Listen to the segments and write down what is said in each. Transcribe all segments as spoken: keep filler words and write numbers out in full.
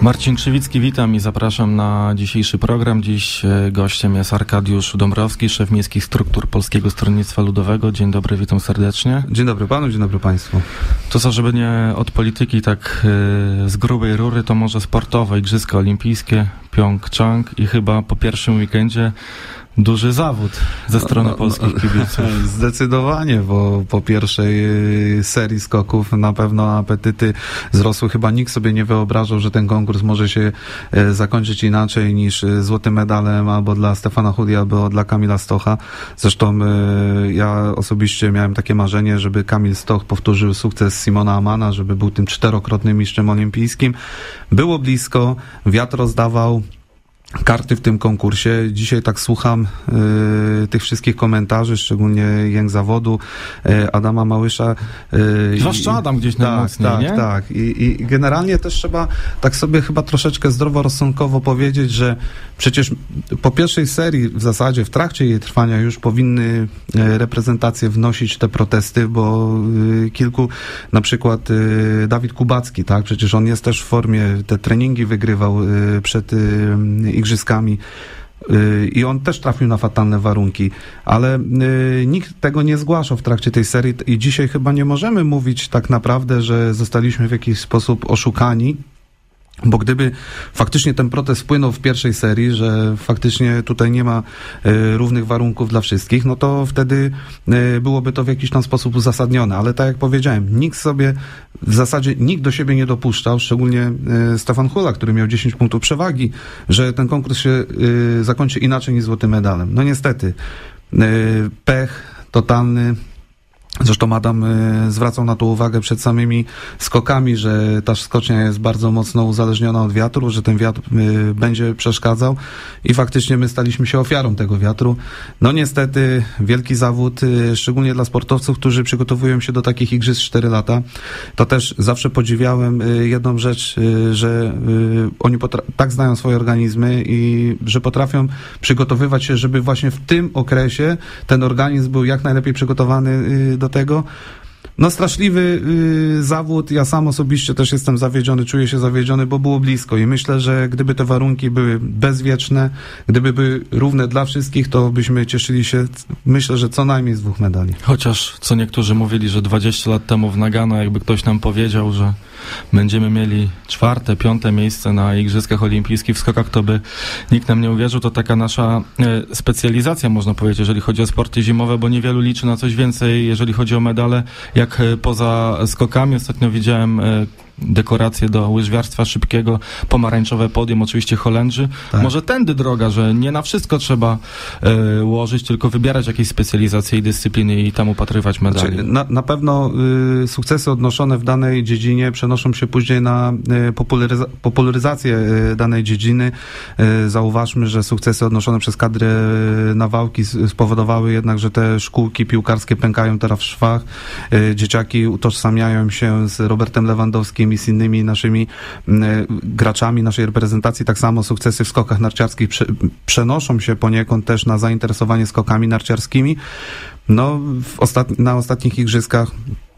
Marcin Krzywicki, witam i zapraszam na dzisiejszy program. Dziś gościem jest Arkadiusz Dąbrowski, szef miejskich struktur Polskiego Stronnictwa Ludowego. Dzień dobry, witam serdecznie. Dzień dobry panu, dzień dobry państwu. To co, żeby nie od polityki tak yy, z grubej rury, to może sportowe, Igrzyska Olimpijskie, Pjongczang i chyba po pierwszym weekendzie duży zawód ze strony no, polskich no, kibiców. Zdecydowanie, bo po pierwszej serii skoków na pewno apetyty wzrosły. Chyba nikt sobie nie wyobrażał, że ten konkurs może się zakończyć inaczej niż złotym medalem albo dla Stefana Chudi, albo dla Kamila Stocha. Zresztą ja osobiście miałem takie marzenie, żeby Kamil Stoch powtórzył sukces Simona Amana, żeby był tym czterokrotnym mistrzem olimpijskim. Było blisko, wiatr rozdawał karty w tym konkursie. Dzisiaj tak słucham y, tych wszystkich komentarzy, szczególnie jęk zawodu y, Adama Małysza. Y, Zwłaszcza Adam gdzieś najmocniej, tak, nie? Tak, tak. I, I generalnie też trzeba tak sobie chyba troszeczkę zdroworozsądkowo powiedzieć, że przecież po pierwszej serii w zasadzie w trakcie jej trwania już powinny reprezentacje wnosić te protesty, bo y, kilku, na przykład y, Dawid Kubacki, tak? Przecież on jest też w formie, te treningi wygrywał y, przed y, igrzyskami i on też trafił na fatalne warunki, ale nikt tego nie zgłaszał w trakcie tej serii i dzisiaj chyba nie możemy mówić tak naprawdę, że zostaliśmy w jakiś sposób oszukani, bo gdyby faktycznie ten protest wpłynął w pierwszej serii, że faktycznie tutaj nie ma y, równych warunków dla wszystkich, no to wtedy y, byłoby to w jakiś tam sposób uzasadnione, ale tak jak powiedziałem, nikt sobie, w zasadzie nikt do siebie nie dopuszczał, szczególnie y, Stefan Hula, który miał dziesięć punktów przewagi, że ten konkurs się y, zakończy inaczej niż złotym medalem. No niestety, y, pech totalny. Zresztą Adam y, zwracał na to uwagę przed samymi skokami, że ta skocznia jest bardzo mocno uzależniona od wiatru, że ten wiatr y, będzie przeszkadzał i faktycznie my staliśmy się ofiarą tego wiatru. No niestety wielki zawód, y, szczególnie dla sportowców, którzy przygotowują się do takich igrzysk cztery lata. To też zawsze podziwiałem y, jedną rzecz, y, że y, oni potra- tak znają swoje organizmy i że potrafią przygotowywać się, żeby właśnie w tym okresie ten organizm był jak najlepiej przygotowany y, do do tego. No straszliwy y, zawód, ja sam osobiście też jestem zawiedziony, czuję się zawiedziony, bo było blisko i myślę, że gdyby te warunki były bezwieczne, gdyby były równe dla wszystkich, to byśmy cieszyli się, myślę, że co najmniej z dwóch medali. Chociaż co niektórzy mówili, że dwadzieścia lat temu w Nagano, jakby ktoś nam powiedział, że będziemy mieli czwarte, piąte miejsce na Igrzyskach Olimpijskich w skokach, to by nikt nam nie uwierzył. To taka nasza e, specjalizacja, można powiedzieć, jeżeli chodzi o sporty zimowe, bo niewielu liczy na coś więcej, jeżeli chodzi o medale, jak e, poza skokami. Ostatnio widziałem e, dekoracje do łyżwiarstwa szybkiego, pomarańczowe podium, oczywiście Holendrzy. Tak. Może tędy droga, że nie na wszystko trzeba e, łożyć, tylko wybierać jakieś specjalizacje i dyscypliny i tam upatrywać medali. Znaczy, na, na pewno y, sukcesy odnoszone w danej dziedzinie przenoszą się później na y, popularyza- popularyzację y, danej dziedziny. Y, zauważmy, że sukcesy odnoszone przez kadrę y, Nawałki spowodowały jednak, że te szkółki piłkarskie pękają teraz w szwach. Y, dzieciaki utożsamiają się z Robertem Lewandowskim i z innymi naszymi y, graczami naszej reprezentacji. Tak samo sukcesy w skokach narciarskich prze, przenoszą się poniekąd też na zainteresowanie skokami narciarskimi. No, w ostat- na ostatnich igrzyskach,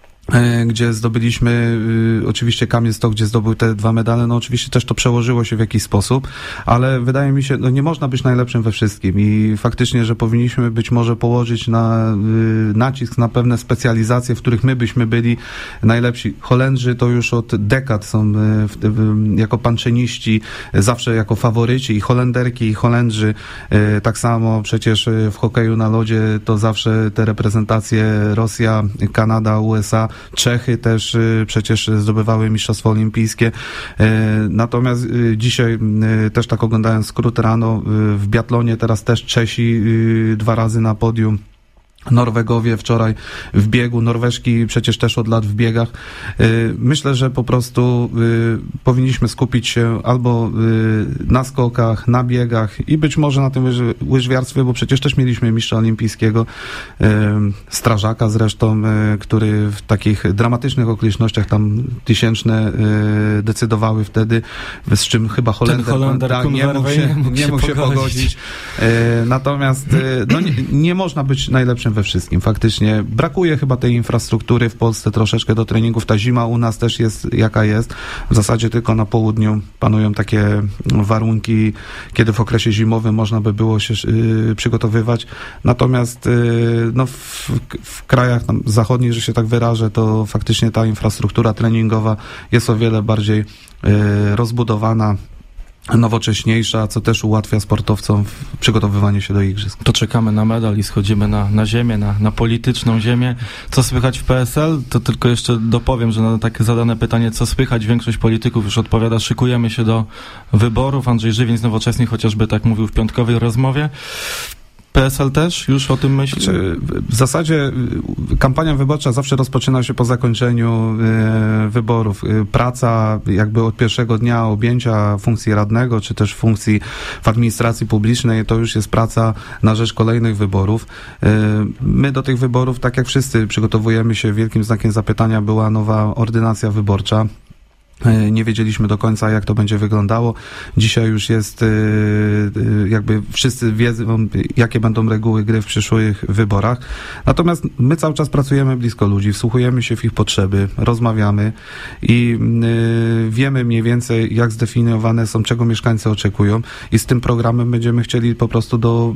gdzie zdobyliśmy, y, oczywiście Kamil Stoch, gdzie zdobył te dwa medale, no oczywiście też to przełożyło się w jakiś sposób, ale wydaje mi się, no nie można być najlepszym we wszystkim i faktycznie, że powinniśmy być może położyć na y, nacisk na pewne specjalizacje, w których my byśmy byli najlepsi. Holendrzy to już od dekad są y, w, y, jako panczeniści, y, zawsze jako faworyci i Holenderki i Holendrzy, y, tak samo przecież y, w hokeju na lodzie to zawsze te reprezentacje Rosja, Kanada, U S A, Czechy też y, przecież zdobywały mistrzostwa olimpijskie. Y, natomiast y, dzisiaj y, też tak oglądając skrót rano, y, w biatlonie teraz też Czesi y, dwa razy na podium. Norwegowie wczoraj w biegu, Norweżki przecież też od lat w biegach. Myślę, że po prostu powinniśmy skupić się albo na skokach, na biegach i być może na tym łyżwiarstwie, bo przecież też mieliśmy mistrza olimpijskiego, strażaka zresztą, który w takich dramatycznych okolicznościach tam tysięczne decydowały wtedy, z czym chyba Holender, Holender tak, nie mógł się, nie mógł się pogodzić. Natomiast no, nie, nie można być najlepszym we we wszystkim. Faktycznie brakuje chyba tej infrastruktury w Polsce troszeczkę do treningów. Ta zima u nas też jest jaka jest. W zasadzie tylko na południu panują takie warunki, kiedy w okresie zimowym można by było się y, przygotowywać. Natomiast y, no, w, w krajach tam zachodnich, że się tak wyrażę, to faktycznie ta infrastruktura treningowa jest o wiele bardziej y, rozbudowana, nowocześniejsza, co też ułatwia sportowcom przygotowywanie się do igrzysk. To czekamy na medal i schodzimy na, na ziemię, na, na polityczną ziemię. Co słychać w P S L? To tylko jeszcze dopowiem, że na takie zadane pytanie, co słychać, większość polityków już odpowiada, szykujemy się do wyborów. Andrzej Żywień z Nowoczesnej chociażby tak mówił w piątkowej rozmowie. P S L też już o tym myśli? Znaczy, w zasadzie kampania wyborcza zawsze rozpoczyna się po zakończeniu e, wyborów. E, praca jakby od pierwszego dnia objęcia funkcji radnego, czy też funkcji w administracji publicznej, to już jest praca na rzecz kolejnych wyborów. E, my do tych wyborów, tak jak wszyscy, przygotowujemy się. Wielkim znakiem zapytania była nowa ordynacja wyborcza. Nie wiedzieliśmy do końca, jak to będzie wyglądało. Dzisiaj już jest, jakby wszyscy wiedzą, jakie będą reguły gry w przyszłych wyborach. Natomiast my cały czas pracujemy blisko ludzi, wsłuchujemy się w ich potrzeby, rozmawiamy i wiemy mniej więcej, jak zdefiniowane są, czego mieszkańcy oczekują i z tym programem będziemy chcieli po prostu do,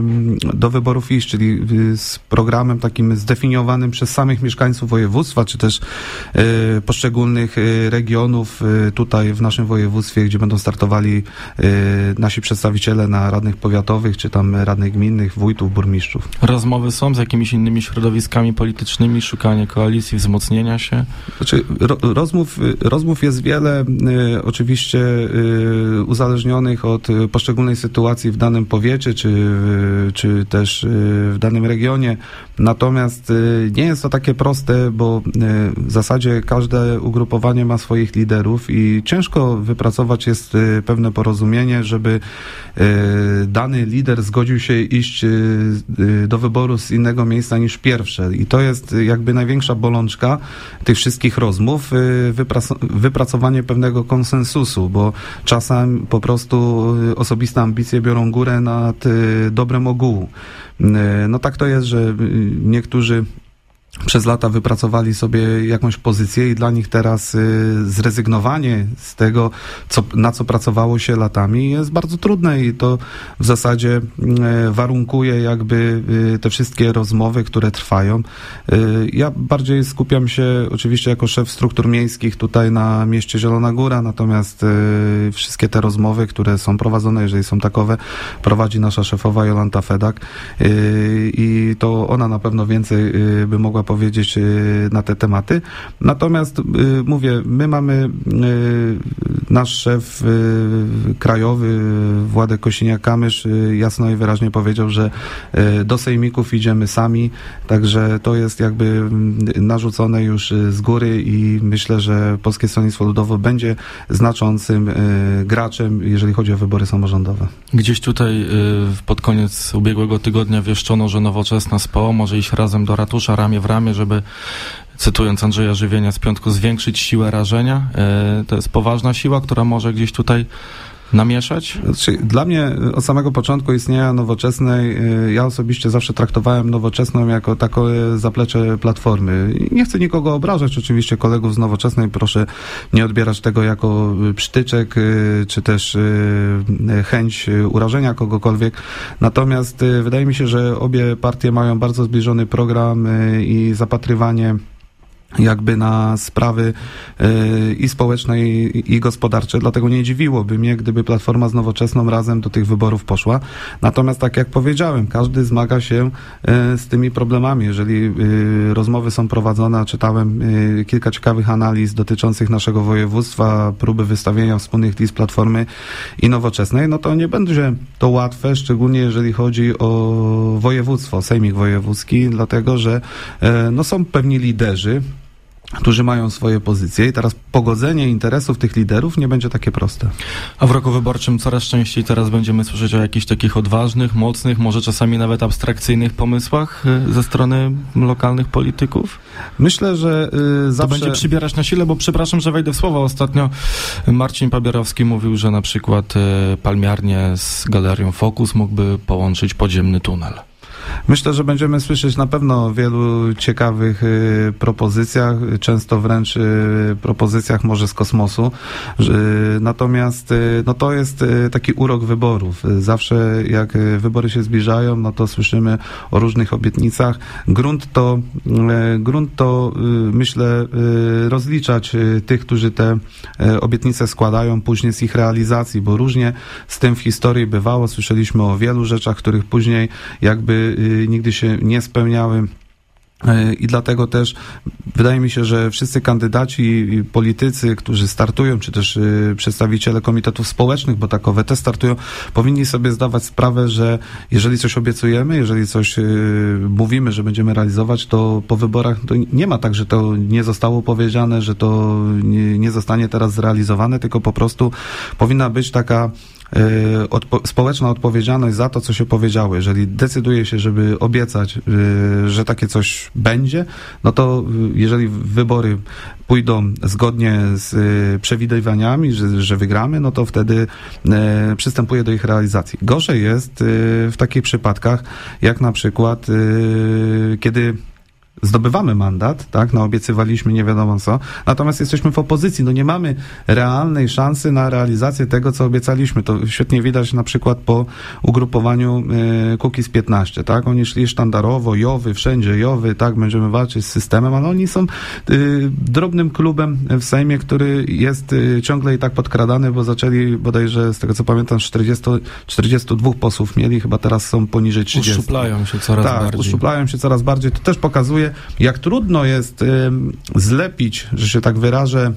do wyborów iść, czyli z programem takim zdefiniowanym przez samych mieszkańców województwa, czy też poszczególnych regionów tutaj w naszym województwie, gdzie będą startowali nasi przedstawiciele na radnych powiatowych, czy tam radnych gminnych, wójtów, burmistrzów. Rozmowy są z jakimiś innymi środowiskami politycznymi, szukanie koalicji, wzmocnienia się? Znaczy, ro, rozmów, rozmów jest wiele, y, oczywiście y, uzależnionych od poszczególnej sytuacji w danym powiecie, czy, y, czy też y, w danym regionie. Natomiast y, nie jest to takie proste, bo y, w zasadzie każde ugrupowanie ma swoich liderów i ciężko wypracować jest y, pewne porozumienie, żeby y, dany lider zgodził się iść y, y, do wyboru z innego miejsca niż pierwsze. I to jest y, jakby największa bolączka tych wszystkich rozmów, y, wyprac- wypracowanie pewnego konsensusu, bo czasem po prostu y, osobiste ambicje biorą górę nad y, dobrem ogółu. Y, no tak to jest, że y, niektórzy przez lata wypracowali sobie jakąś pozycję i dla nich teraz y, zrezygnowanie z tego, co, na co pracowało się latami, jest bardzo trudne i to w zasadzie y, warunkuje jakby y, te wszystkie rozmowy, które trwają. Y, ja bardziej skupiam się oczywiście jako szef struktur miejskich tutaj na mieście Zielona Góra, natomiast y, wszystkie te rozmowy, które są prowadzone, jeżeli są takowe, prowadzi nasza szefowa Jolanta Fedak y, i to ona na pewno więcej y, by mogła powiedzieć na te tematy. Natomiast mówię, my mamy nasz szef krajowy Władek Kosiniak-Kamysz jasno i wyraźnie powiedział, że do sejmików idziemy sami, także to jest jakby narzucone już z góry i myślę, że Polskie Stronnictwo Ludowe będzie znaczącym graczem, jeżeli chodzi o wybory samorządowe. Gdzieś tutaj pod koniec ubiegłego tygodnia wieszczono, że Nowoczesna z P O może iść razem do ratusza, ramię w ramię, żeby, cytując Andrzeja Żywienia z piątku, zwiększyć siłę rażenia. To jest poważna siła, która może gdzieś tutaj namieszać? Znaczy, dla mnie od samego początku istnienia Nowoczesnej, ja osobiście zawsze traktowałem Nowoczesną jako takie zaplecze Platformy. Nie chcę nikogo obrażać, oczywiście kolegów z Nowoczesnej, proszę nie odbierać tego jako przytyczek, czy też chęć urażenia kogokolwiek. Natomiast wydaje mi się, że obie partie mają bardzo zbliżony program i zapatrywanie jakby na sprawy y, i społeczne, i, i gospodarcze. Dlatego nie dziwiłoby mnie, gdyby Platforma z Nowoczesną razem do tych wyborów poszła. Natomiast tak jak powiedziałem, każdy zmaga się y, z tymi problemami. Jeżeli y, rozmowy są prowadzone, czytałem y, kilka ciekawych analiz dotyczących naszego województwa, próby wystawienia wspólnych list Platformy i Nowoczesnej, no to nie będzie to łatwe, szczególnie jeżeli chodzi o województwo, sejmik wojewódzki, dlatego że y, no są pewni liderzy, którzy mają swoje pozycje i teraz pogodzenie interesów tych liderów nie będzie takie proste. A w roku wyborczym coraz częściej teraz będziemy słyszeć o jakichś takich odważnych, mocnych, może czasami nawet abstrakcyjnych pomysłach ze strony lokalnych polityków? Myślę, że y, zawsze... To będzie przybierać na sile, bo przepraszam, że wejdę w słowa. Ostatnio Marcin Pabierowski mówił, że na przykład y, palmiarnię z galerią Focus mógłby połączyć podziemny tunel. Myślę, że będziemy słyszeć na pewno o wielu ciekawych y, propozycjach, często wręcz y, propozycjach może z kosmosu. Y, natomiast y, no to jest y, taki urok wyborów. Zawsze jak y, wybory się zbliżają, no to słyszymy o różnych obietnicach. Grunt to, y, grunt to y, myślę, y, rozliczać y, tych, którzy te y, obietnice składają, później z ich realizacji, bo różnie z tym w historii bywało. Słyszeliśmy o wielu rzeczach, których później jakby y, nigdy się nie spełniały. I dlatego też wydaje mi się, że wszyscy kandydaci i politycy, którzy startują, czy też y, przedstawiciele komitetów społecznych, bo takowe też startują, powinni sobie zdawać sprawę, że jeżeli coś obiecujemy, jeżeli coś y, mówimy, że będziemy realizować, to po wyborach to nie ma tak, że to nie zostało powiedziane, że to nie, nie zostanie teraz zrealizowane, tylko po prostu powinna być taka Odpo- społeczna odpowiedzialność za to, co się powiedziało. Jeżeli decyduje się, żeby obiecać, y, że takie coś będzie, no to y, jeżeli wybory pójdą zgodnie z y, przewidywaniami, że, że wygramy, no to wtedy y, przystępuje do ich realizacji. Gorzej jest y, w takich przypadkach, jak na przykład y, kiedy zdobywamy mandat, tak, naobiecywaliśmy nie wiadomo co, natomiast jesteśmy w opozycji, no nie mamy realnej szansy na realizację tego, co obiecaliśmy. To świetnie widać na przykład po ugrupowaniu y, Kukiz piętnaście, tak, oni szli sztandarowo, Jowy, wszędzie Jowy, tak, będziemy walczyć z systemem, ale oni są y, drobnym klubem w Sejmie, który jest y, ciągle i tak podkradany, bo zaczęli bodajże, z tego co pamiętam, czterdzieści, czterdzieści dwa posłów mieli, chyba teraz są poniżej trzydziestu. Uszczuplają się coraz tak, bardziej. uszczuplają się coraz bardziej. To też pokazuje, jak trudno jest y, zlepić, że się tak wyrażę,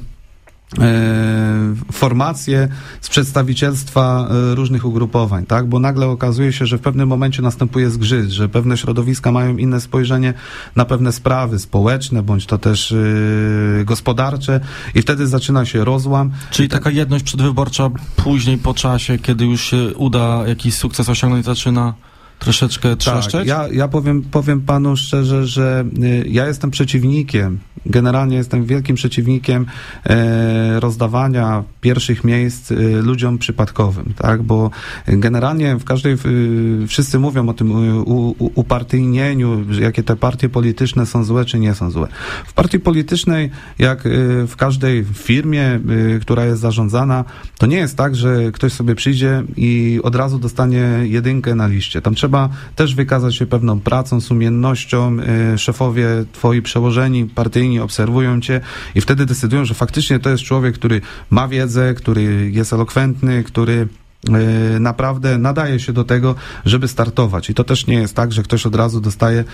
formacje z przedstawicielstwa różnych ugrupowań, tak? Bo nagle okazuje się, że w pewnym momencie następuje zgrzyt, że pewne środowiska mają inne spojrzenie na pewne sprawy społeczne, bądź to też yy, gospodarcze i wtedy zaczyna się rozłam. Czyli taka jedność przedwyborcza później po czasie, kiedy już się uda jakiś sukces osiągnąć, zaczyna troszeczkę trzeszczeć? Tak, ja, ja powiem, powiem panu szczerze, że y, ja jestem przeciwnikiem, generalnie jestem wielkim przeciwnikiem e, rozdawania pierwszych miejsc y, ludziom przypadkowym, tak, bo generalnie w każdej, y, wszyscy mówią o tym u, u, upartyjnieniu, że jakie te partie polityczne są złe, czy nie są złe. W partii politycznej, jak y, w każdej firmie, y, która jest zarządzana, to nie jest tak, że ktoś sobie przyjdzie i od razu dostanie jedynkę na liście. Tam trzeba też wykazać się pewną pracą, sumiennością. Y, szefowie, twoi przełożeni, partyjni obserwują cię i wtedy decydują, że faktycznie to jest człowiek, który ma wiedzę, który jest elokwentny, który y, naprawdę nadaje się do tego, żeby startować. I to też nie jest tak, że ktoś od razu dostaje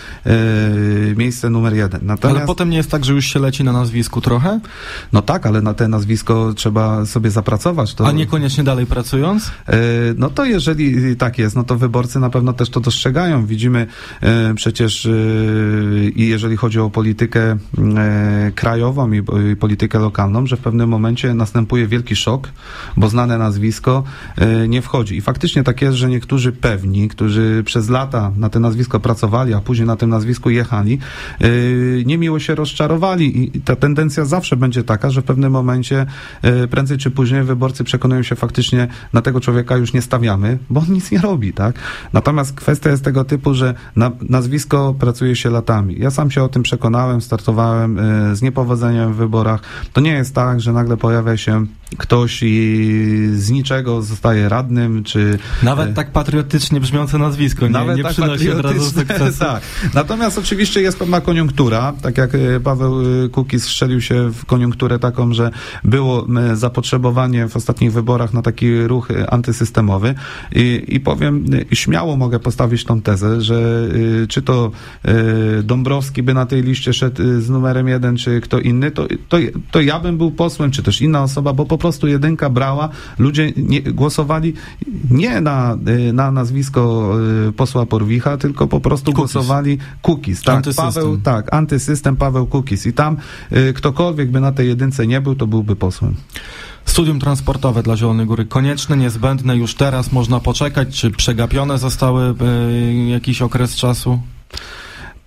y, miejsce numer jeden. Natomiast, ale potem nie jest tak, że już się leci na nazwisku trochę? No tak, ale na te nazwisko trzeba sobie zapracować. To, a niekoniecznie dalej pracując? y, no to jeżeli tak jest, no to wyborcy na pewno też to dostrzegają. Widzimy y, przecież y, i jeżeli chodzi o politykę y, krajową i, i politykę lokalną, że w pewnym momencie następuje wielki szok, bo znane nazwisko y, nie wchodzi. I faktycznie tak jest, że niektórzy pewni, którzy przez lata na to nazwisko pracowali, a później na tym nazwisku jechali, yy, niemiło się rozczarowali i ta tendencja zawsze będzie taka, że w pewnym momencie yy, prędzej czy później wyborcy przekonują się faktycznie, na tego człowieka już nie stawiamy, bo on nic nie robi, tak? Natomiast kwestia jest tego typu, że na nazwisko pracuje się latami. Ja sam się o tym przekonałem, startowałem yy, z niepowodzeniem w wyborach. To nie jest tak, że nagle pojawia się ktoś i z niczego zostaje radnym, czy... Nawet tak patriotycznie brzmiące nazwisko, nie, Nawet nie tak przynosi od razu sukcesu. Tak. Natomiast oczywiście jest pewna koniunktura, tak jak Paweł Kukiz strzelił się w koniunkturę taką, że było zapotrzebowanie w ostatnich wyborach na taki ruch antysystemowy i, i powiem, śmiało mogę postawić tą tezę, że czy to Dąbrowski by na tej liście szedł z numerem jeden, czy kto inny, to, to, to ja bym był posłem, czy też inna osoba, bo po prostu jedynka brała, ludzie nie, głosowali nie na, na nazwisko posła Porwicha, tylko po prostu Kukiz. głosowali Kukiz. Tak, Paweł, tak, antysystem Paweł Kukiz. I tam y, ktokolwiek by na tej jedynce nie był, to byłby posłem. Studium transportowe dla Zielonej Góry konieczne, niezbędne, już teraz można poczekać, czy przegapione zostały y, jakiś okres czasu?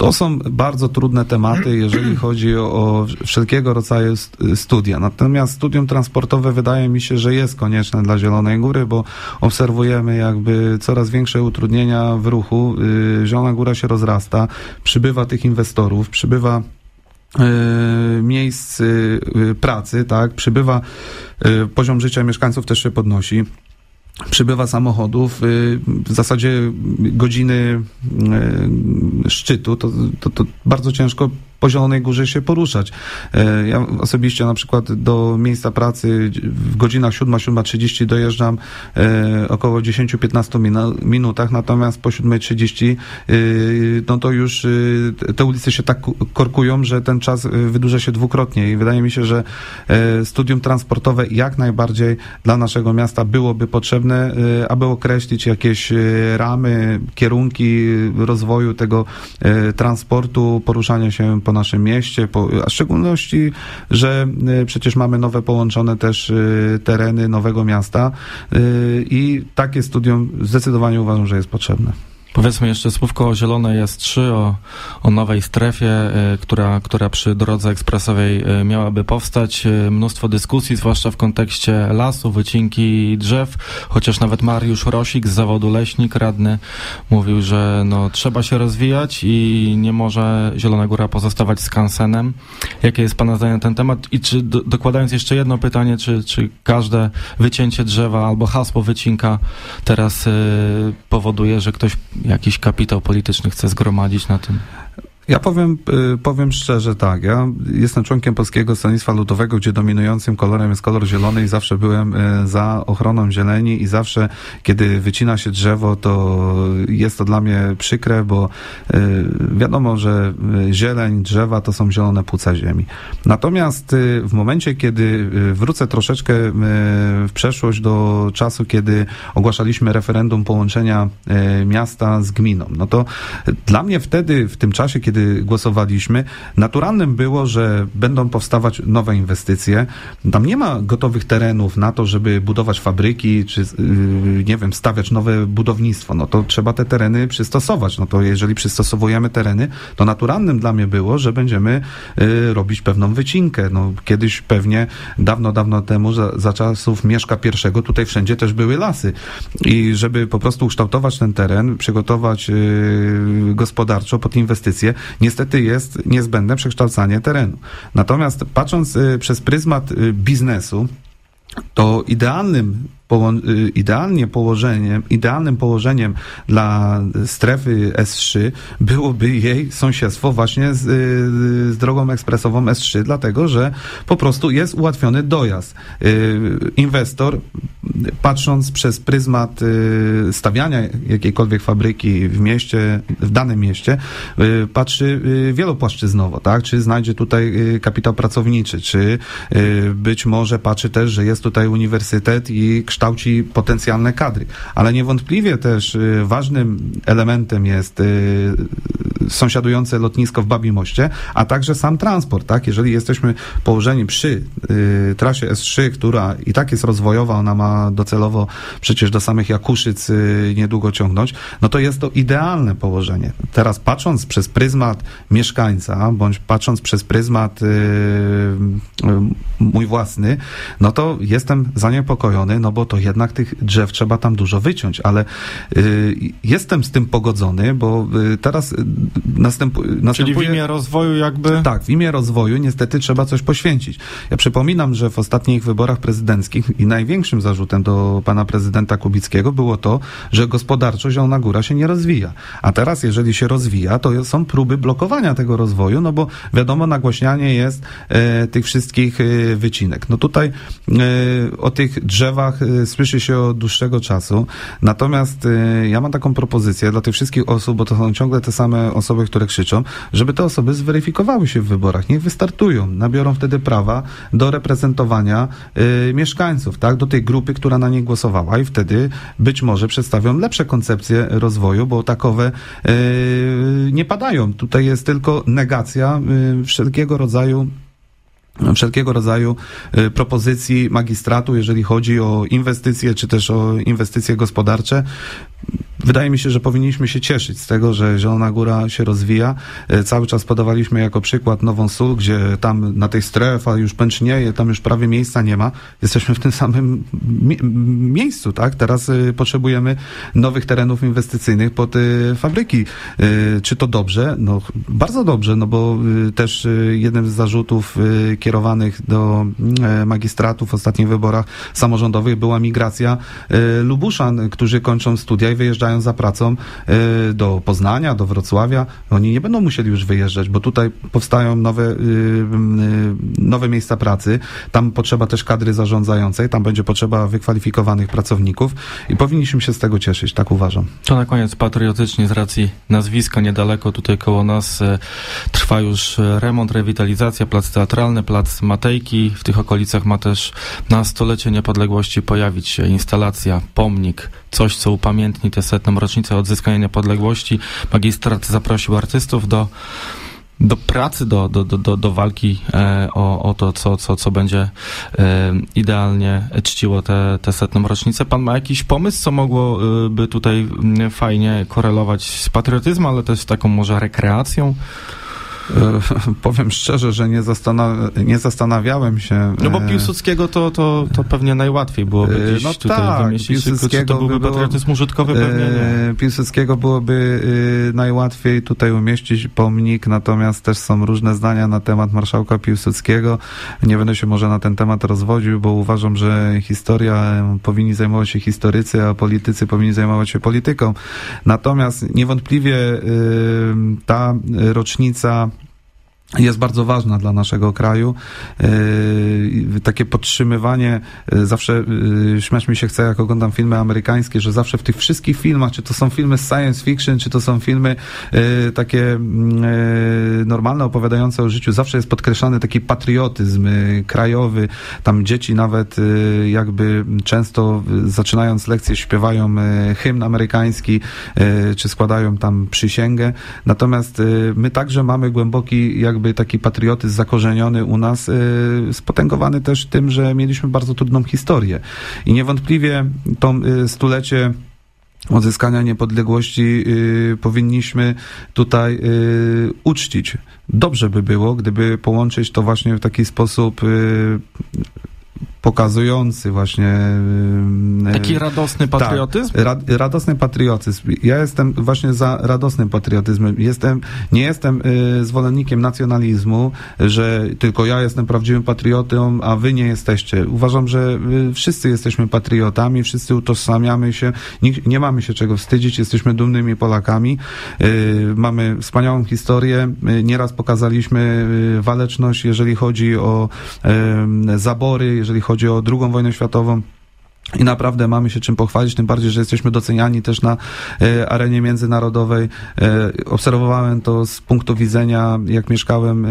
To są bardzo trudne tematy, jeżeli chodzi o, o wszelkiego rodzaju studia. Natomiast studium transportowe wydaje mi się, że jest konieczne dla Zielonej Góry, bo obserwujemy jakby coraz większe utrudnienia w ruchu. Zielona Góra się rozrasta, przybywa tych inwestorów, przybywa miejsc pracy, tak, przybywa, poziom życia mieszkańców też się podnosi. Przybywa samochodów, w zasadzie godziny szczytu, to, to, to bardzo ciężko po Zielonej Górze się poruszać. Ja osobiście na przykład do miejsca pracy w godzinach siódma, siódma trzydzieści dojeżdżam około dziesięć do piętnastu minutach, natomiast po siódmej trzydzieści no to już te ulice się tak korkują, że ten czas wydłuża się dwukrotnie i wydaje mi się, że studium transportowe jak najbardziej dla naszego miasta byłoby potrzebne, aby określić jakieś ramy, kierunki rozwoju tego transportu, poruszania się po naszym mieście, po, a w szczególności, że y, przecież mamy nowe połączone też y, tereny nowego miasta y, i takie studium zdecydowanie uważam, że jest potrzebne. Powiedzmy jeszcze słówko o Zielonej S trzy, o, o nowej strefie, y, która, która przy drodze ekspresowej y, miałaby powstać. Y, mnóstwo dyskusji, zwłaszcza w kontekście lasu, wycinki drzew, chociaż nawet Mariusz Rosik z zawodu leśnik, radny, mówił, że no, trzeba się rozwijać i nie może Zielona Góra pozostawać skansenem. Jakie jest Pana zdanie na ten temat? I czy do, dokładając jeszcze jedno pytanie, czy, czy każde wycięcie drzewa albo hasło wycinka teraz y, powoduje, że ktoś jakiś kapitał polityczny chce zgromadzić na tym? Ja powiem, powiem szczerze tak, ja jestem członkiem Polskiego Stronnictwa Ludowego, gdzie dominującym kolorem jest kolor zielony i zawsze byłem za ochroną zieleni i zawsze, kiedy wycina się drzewo, to jest to dla mnie przykre, bo wiadomo, że zieleń, drzewa to są zielone płuca ziemi. Natomiast w momencie, kiedy wrócę troszeczkę w przeszłość do czasu, kiedy ogłaszaliśmy referendum połączenia miasta z gminą, no to dla mnie wtedy, w tym czasie, kiedy kiedy głosowaliśmy, naturalnym było, że będą powstawać nowe inwestycje. Tam nie ma gotowych terenów na to, żeby budować fabryki, czy nie wiem, stawiać nowe budownictwo. No to trzeba te tereny przystosować. No to jeżeli przystosowujemy tereny, to naturalnym dla mnie było, że będziemy y, robić pewną wycinkę. No kiedyś pewnie, dawno, dawno temu, za, za czasów Mieszka pierwszego, tutaj wszędzie też były lasy. I żeby po prostu ukształtować ten teren, przygotować y, gospodarczo pod inwestycje, niestety jest niezbędne przekształcanie terenu. Natomiast patrząc y, przez pryzmat y, biznesu, to idealnym Poło- idealnie położeniem, idealnym położeniem dla strefy S trzy byłoby jej sąsiedztwo właśnie z, z drogą ekspresową S trzy, dlatego że po prostu jest ułatwiony dojazd. Inwestor, patrząc przez pryzmat stawiania jakiejkolwiek fabryki w mieście, w danym mieście, patrzy wielopłaszczyznowo, tak? Czy znajdzie tutaj kapitał pracowniczy, czy być może patrzy też, że jest tutaj uniwersytet i kształt kształci potencjalne kadry. Ale niewątpliwie też y, ważnym elementem jest y, sąsiadujące lotnisko w Babim Moście, a także sam transport, tak? Jeżeli jesteśmy położeni przy y, trasie S trzy, która i tak jest rozwojowa, ona ma docelowo przecież do samych Jakuszyc y, niedługo ciągnąć, no to jest to idealne położenie. Teraz patrząc przez pryzmat mieszkańca, bądź patrząc przez pryzmat y, y, mój własny, no to jestem zaniepokojony, no bo to jednak tych drzew trzeba tam dużo wyciąć, ale y, jestem z tym pogodzony, bo y, teraz y, następu, następuje... Czyli w imię rozwoju jakby... Tak, w imię rozwoju niestety trzeba coś poświęcić. Ja przypominam, że w ostatnich wyborach prezydenckich i największym zarzutem do pana prezydenta Kubickiego było to, że gospodarczo Zielona Góra się nie rozwija. A teraz, jeżeli się rozwija, to są próby blokowania tego rozwoju, no bo wiadomo, nagłaśnianie jest e, tych wszystkich e, wycinek. No tutaj e, o tych drzewach e, słyszy się od dłuższego czasu, natomiast e, ja mam taką propozycję dla tych wszystkich osób, bo to są ciągle te same osoby, które krzyczą, żeby te osoby zweryfikowały się w wyborach, niech wystartują, nabiorą wtedy prawa do reprezentowania e, mieszkańców, tak, do tej grupy, która na nich głosowała i wtedy być może przedstawią lepsze koncepcje rozwoju, bo takowe e, nie padają. Tutaj jest tylko negacja e, wszelkiego rodzaju wszelkiego rodzaju y, propozycji magistratu, jeżeli chodzi o inwestycje, czy też o inwestycje gospodarcze. wydaje mi się, że powinniśmy się cieszyć z tego, że Zielona Góra się rozwija. Cały czas podawaliśmy jako przykład Nową Sól, gdzie tam na tej strefa już pęcznieje, tam już prawie miejsca nie ma. Jesteśmy w tym samym mi- miejscu, tak? Teraz y, potrzebujemy nowych terenów inwestycyjnych pod y, fabryki. Y, czy to dobrze? No bardzo dobrze, no bo y, też y, jednym z zarzutów y, kierowanych do y, magistratów w ostatnich wyborach samorządowych była migracja y, Lubuszan, którzy kończą studia i wyjeżdżają za pracą y, do Poznania, do Wrocławia. Oni nie będą musieli już wyjeżdżać, bo tutaj powstają nowe, y, y, nowe miejsca pracy. Tam potrzeba też kadry zarządzającej, tam będzie potrzeba wykwalifikowanych pracowników i powinniśmy się z tego cieszyć, tak uważam. To na koniec patriotycznie z racji nazwiska, niedaleko tutaj koło nas e, trwa już remont, rewitalizacja, plac teatralny, plac Matejki. W tych okolicach ma też na stolecie niepodległości pojawić się instalacja, pomnik, coś, co upamiętni tę setną rocznicę odzyskania niepodległości. Magistrat zaprosił artystów do do pracy, do, do, do, do walki e, o, o to, co, co, co będzie e, idealnie czciło tę te, te setną rocznicę. Pan ma jakiś pomysł, co mogłoby tutaj fajnie korelować z patriotyzmem, ale też z taką może rekreacją? Powiem szczerze, że nie, zastanaw- nie zastanawiałem się. No bo Piłsudskiego to, to, to pewnie najłatwiej byłoby gdzieś no tutaj tak, wymieścić, czy to byłby by było, patriotyzm użytkowy? Pewnie nie. Piłsudskiego byłoby najłatwiej tutaj umieścić pomnik, natomiast też są różne zdania na temat marszałka Piłsudskiego. Nie będę się może na ten temat rozwodził, bo uważam, że historia powinni zajmować się historycy, a politycy powinni zajmować się polityką. Natomiast niewątpliwie ta rocznica jest bardzo ważna dla naszego kraju. Yy, takie podtrzymywanie, yy, zawsze yy, śmiać mi się chce, jak oglądam filmy amerykańskie, że zawsze w tych wszystkich filmach, czy to są filmy science fiction, czy to są filmy yy, takie yy, normalne, opowiadające o życiu, zawsze jest podkreślany taki patriotyzm yy, krajowy. Tam dzieci nawet yy, jakby często yy, zaczynając lekcje śpiewają yy, hymn amerykański, yy, czy składają tam przysięgę. Natomiast yy, my także mamy głęboki jakby taki patriotyzm zakorzeniony u nas, yy, spotęgowany też tym, że mieliśmy bardzo trudną historię. I niewątpliwie to yy, stulecie odzyskania niepodległości yy, powinniśmy tutaj yy, uczcić. Dobrze by było, gdyby połączyć to właśnie w taki sposób yy, pokazujący właśnie... Taki radosny patriotyzm? Tak, ra, radosny patriotyzm. Ja jestem właśnie za radosnym patriotyzmem. Jestem, nie jestem y, zwolennikiem nacjonalizmu, że tylko ja jestem prawdziwym patriotą, a wy nie jesteście. Uważam, że y, wszyscy jesteśmy patriotami, wszyscy utożsamiamy się, nie, nie mamy się czego wstydzić, jesteśmy dumnymi Polakami. Y, mamy wspaniałą historię. Y, nieraz pokazaliśmy y, waleczność, jeżeli chodzi o y, zabory, jeżeli chodzi Chodzi o drugą wojnę światową. I naprawdę mamy się czym pochwalić, tym bardziej, że jesteśmy doceniani też na e, arenie międzynarodowej. E, obserwowałem to z punktu widzenia, jak mieszkałem e,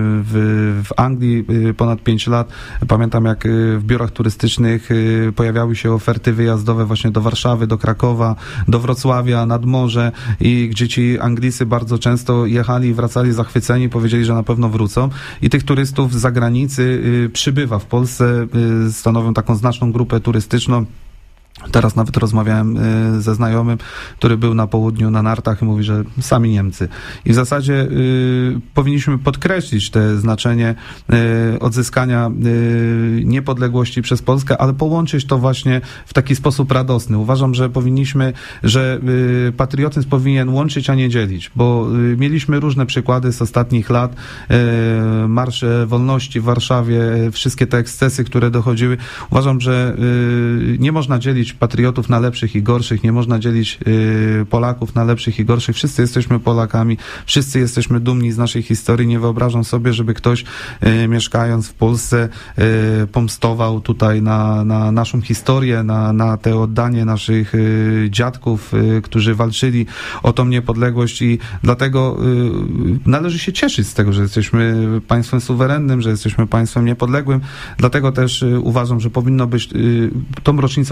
w, w Anglii e, ponad pięć lat. Pamiętam, jak e, w biurach turystycznych e, pojawiały się oferty wyjazdowe właśnie do Warszawy, do Krakowa, do Wrocławia, nad morze i gdzie ci Anglicy bardzo często jechali i wracali zachwyceni, powiedzieli, że na pewno wrócą. I tych turystów z zagranicy e, przybywa w Polsce, e, stanowią taką znaczną grupę turystyczną. Teraz nawet rozmawiałem y, ze znajomym, który był na południu na nartach i mówi, że sami Niemcy. I w zasadzie y, powinniśmy podkreślić te znaczenie y, odzyskania y, niepodległości przez Polskę, ale połączyć to właśnie w taki sposób radosny. Uważam, że powinniśmy, że y, patriotyzm powinien łączyć, a nie dzielić, bo y, mieliśmy różne przykłady z ostatnich lat. Y, Marsz Wolności w Warszawie, wszystkie te ekscesy, które dochodziły. Uważam, że y, nie można dzielić patriotów na lepszych i gorszych, nie można dzielić y, Polaków na lepszych i gorszych. Wszyscy jesteśmy Polakami, wszyscy jesteśmy dumni z naszej historii. Nie wyobrażam sobie, żeby ktoś y, mieszkając w Polsce y, pomstował tutaj na, na naszą historię, na, na te oddanie naszych y, dziadków, y, którzy walczyli o tą niepodległość i dlatego y, należy się cieszyć z tego, że jesteśmy państwem suwerennym, że jesteśmy państwem niepodległym. Dlatego też y, uważam, że powinno być, y, tą rocznicę powinniśmy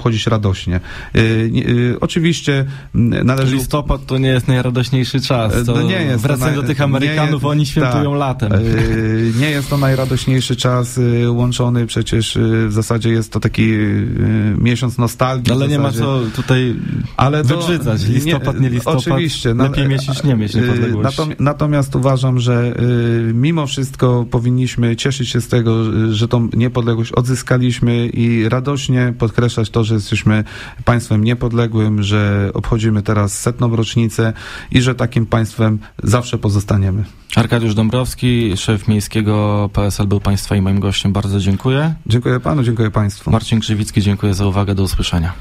obchodzić radośnie. Oczywiście należy... Listopad to nie jest najradośniejszy czas. To no nie jest wracając to do tych Amerykanów, jest, oni świętują tak, latem. Nie jest to najradośniejszy czas łączony, przecież w zasadzie jest to taki miesiąc nostalgii. Ale nie ma co tutaj ale wybrzydzać. Listopad, nie, nie listopad. Oczywiście. Lepiej mieć niż nie mieć niepodległości. Natomiast uważam, że mimo wszystko powinniśmy cieszyć się z tego, że tą niepodległość odzyskaliśmy i radośnie podkreślać to, że jesteśmy państwem niepodległym, że obchodzimy teraz setną rocznicę i że takim państwem zawsze pozostaniemy. Arkadiusz Dąbrowski, szef miejskiego P S L, był Państwa i moim gościem. Bardzo dziękuję. Dziękuję Panu, dziękuję Państwu. Marcin Krzywicki, dziękuję za uwagę. Do usłyszenia.